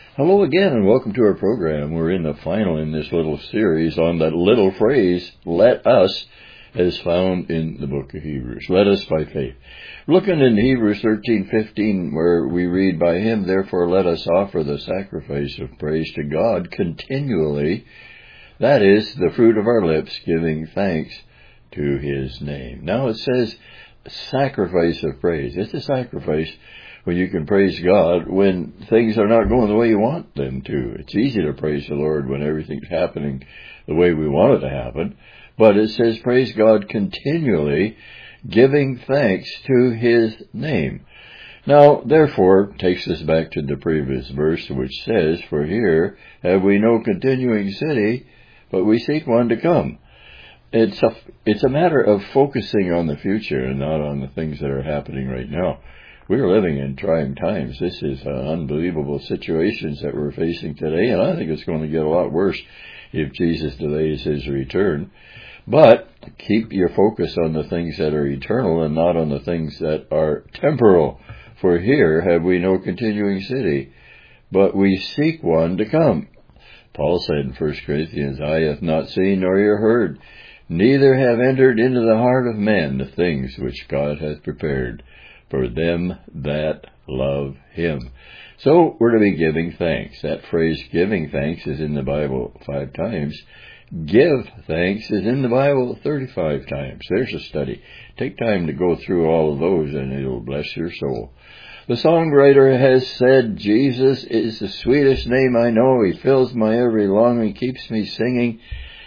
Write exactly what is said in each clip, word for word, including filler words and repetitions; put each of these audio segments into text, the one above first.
Hello again and welcome to our program. We're in the final in this little series on that little phrase, let us, as found in the book of Hebrews. Let us by faith. Looking in Hebrews thirteen fifteen, where we read, by him therefore let us offer the sacrifice of praise to God continually, that is, the fruit of our lips, giving thanks to his name. Now it says sacrifice of praise. It's a sacrifice when you can praise God when things are not going the way you want them to. It's easy to praise the Lord when everything's happening the way we want it to happen. But it says praise God continually, giving thanks to his name. Now, therefore, takes us back to the previous verse, which says, for here have we no continuing city, but we seek one to come. It's a, it's a matter of focusing on the future and not on the things that are happening right now. We are living in trying times. This is uh, unbelievable situations that we're facing today, and I think it's going to get a lot worse if Jesus delays his return. But keep your focus on the things that are eternal and not on the things that are temporal. For here have we no continuing city, but we seek one to come. Paul said in First Corinthians, eye hath not seen nor ear heard, neither have entered into the heart of man the things which God hath prepared for them that love him. So we're to be giving thanks. That phrase, giving thanks, is in the Bible five times. Give thanks is in the Bible thirty-five times. There's a study. Take time to go through all of those and it'll bless your soul. The songwriter has said, Jesus is the sweetest name I know. He fills my every longing, keeps me singing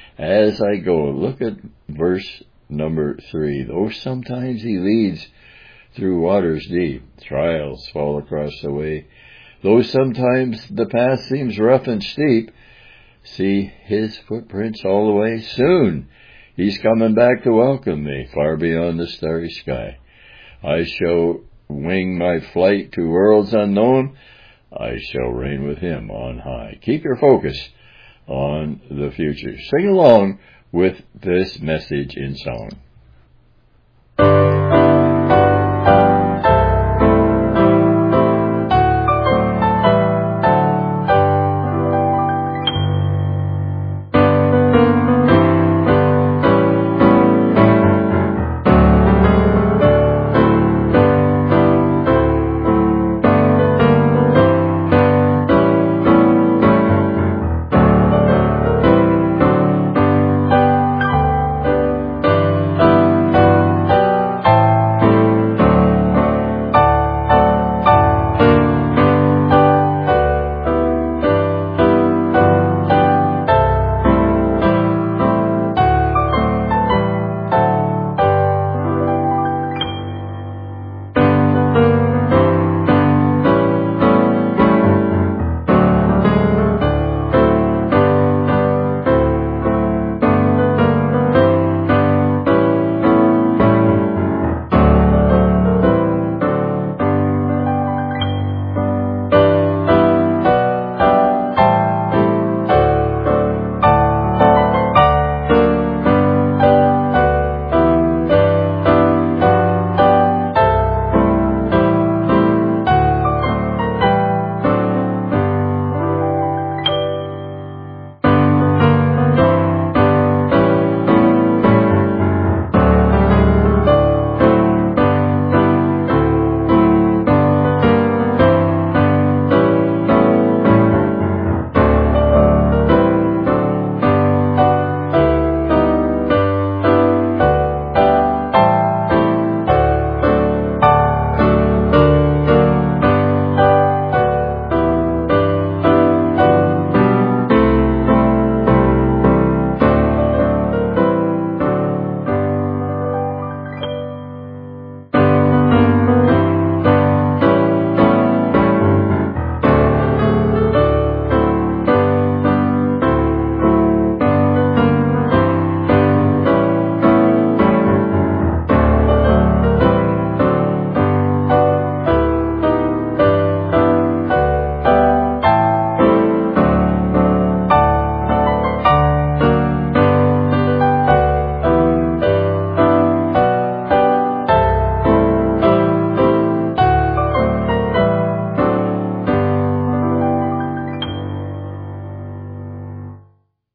as I go. Look at verse number three. Though sometimes he leads through waters deep, trials fall across the way. Though sometimes the path seems rough and steep, see his footprints all the way. Soon he's coming back to welcome me far beyond the starry sky. I shall wing my flight to worlds unknown. I shall reign with him on high. Keep your focus on the future. Sing along with this message in song.